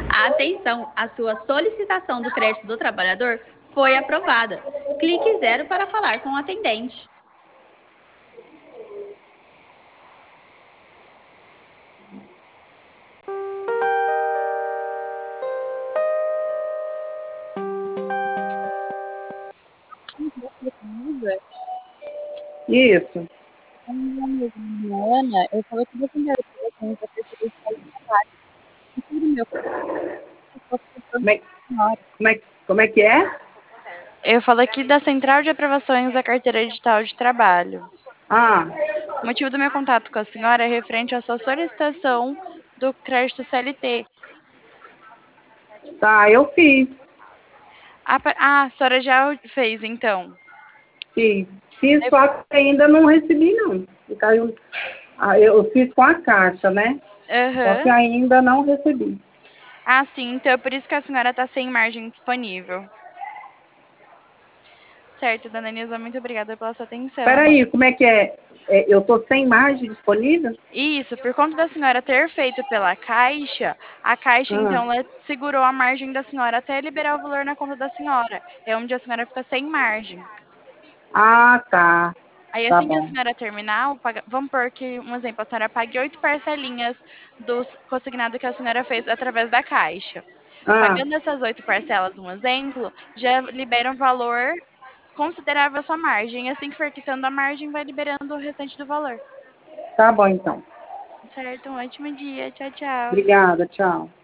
Atenção, a sua solicitação do crédito do trabalhador foi aprovada. Clique zero para falar com o atendente. Isso. A minha amiga Ana, eu falei que você me obrigações da terceira escola de trabalho. E tudo meu, eu posso Como é, senhora. como é que é? Eu falo aqui da Central de Aprovações da Carteira Digital de Trabalho. Ah, O motivo do meu contato com a senhora é referente à sua solicitação do crédito CLT. tá, eu fiz. A senhora já fez, então. Fiz. Fiz, só que ainda não recebi, não. E caiu, eu fiz com a caixa, né? Só que Aham. ainda não recebi. Ah, sim, então é por isso que a senhora está sem margem disponível. Certo, dona Nilza, muito obrigada pela sua atenção. Peraí, como é que é? Eu tô sem margem disponível? Isso, por conta da senhora ter feito pela Caixa, a Caixa Ah, então ela segurou a margem da senhora até liberar o valor na conta da senhora. É onde a senhora fica sem margem. tá. Aí Tá assim que a bom. senhora terminar, vamos pôr que, um exemplo, a senhora pague 8 parcelinhas do consignado que a senhora fez através da Caixa. Ah, Pagando essas 8 parcelas, um exemplo, já libera um valor considerável a sua margem. Assim que for quitando a margem, vai liberando o restante do valor. tá bom então. Certo? Um ótimo dia. Tchau, tchau. Obrigada, tchau.